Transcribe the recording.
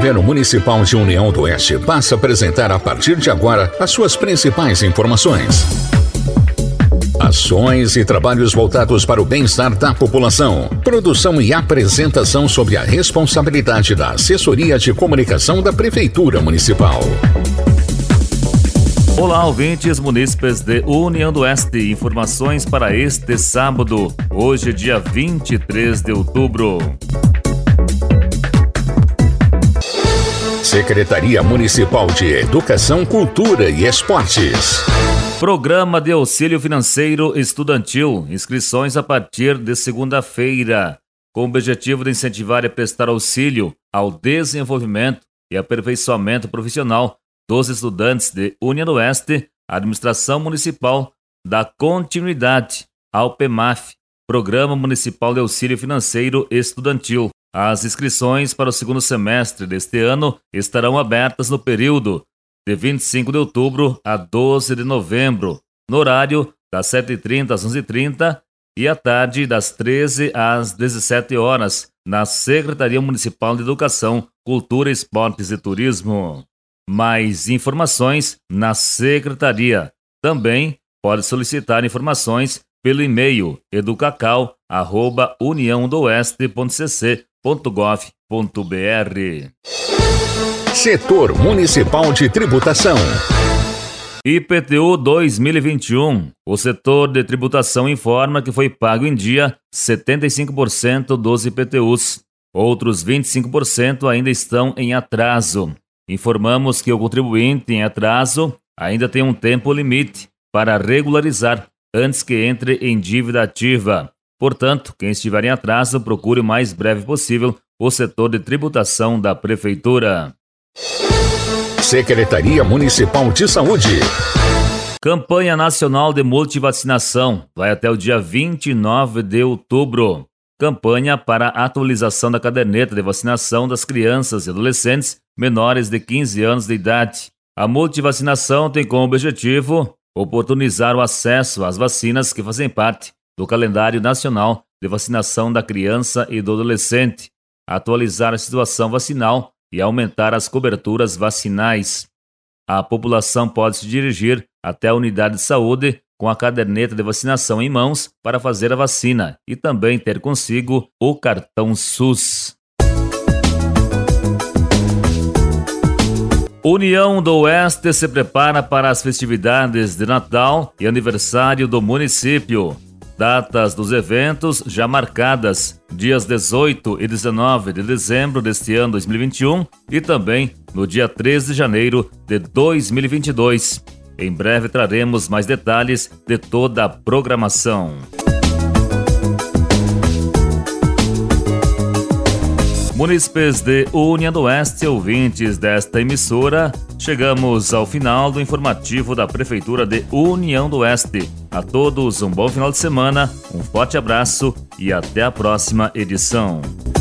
Governo Municipal de União do Oeste passa a apresentar a partir de agora as suas principais informações. Ações e trabalhos voltados para o bem-estar da população. Produção e apresentação sob a responsabilidade da Assessoria de Comunicação da Prefeitura Municipal. Olá, ouvintes munícipes de União do Oeste. Informações para este sábado, hoje dia 23 de outubro. Secretaria Municipal de Educação, Cultura e Esportes. Programa de Auxílio Financeiro Estudantil. Inscrições a partir de segunda-feira, com o objetivo de incentivar e prestar auxílio ao desenvolvimento e aperfeiçoamento profissional dos estudantes de União do Oeste. A Administração Municipal dá continuidade ao PEMAF, Programa Municipal de Auxílio Financeiro Estudantil. As inscrições para o segundo semestre deste ano estarão abertas no período de 25 de outubro a 12 de novembro, no horário das 7h30 às 11h30 e à tarde das 13 às 17 horas, na Secretaria Municipal de Educação, Cultura, Esportes e Turismo. Mais informações na Secretaria. Também pode solicitar informações pelo e-mail educacau@uniaodoeste.cc.gov.br. Setor Municipal de Tributação. IPTU 2021. O setor de tributação informa que foi pago em dia 75% dos IPTUs. Outros 25% ainda estão em atraso. Informamos que o contribuinte em atraso ainda tem um tempo limite para regularizar antes que entre em dívida ativa. Portanto, quem estiver em atraso, procure o mais breve possível o setor de tributação da Prefeitura. Secretaria Municipal de Saúde. Campanha Nacional de Multivacinação vai até o dia 29 de outubro. Campanha para a atualização da caderneta de vacinação das crianças e adolescentes menores de 15 anos de idade. A multivacinação tem como objetivo oportunizar o acesso às vacinas que fazem parte do calendário nacional de vacinação da criança e do adolescente, atualizar a situação vacinal e aumentar as coberturas vacinais. A população pode se dirigir até a unidade de saúde com a caderneta de vacinação em mãos para fazer a vacina e também ter consigo o cartão SUS. União do Oeste se prepara para as festividades de Natal e aniversário do município. Datas dos eventos já marcadas, dias 18 e 19 de dezembro deste ano 2021 e também no dia 13 de janeiro de 2022. Em breve traremos mais detalhes de toda a programação. Munícipes de União do Oeste, ouvintes desta emissora, chegamos ao final do informativo da Prefeitura de União do Oeste. A todos um bom final de semana, um forte abraço e até a próxima edição.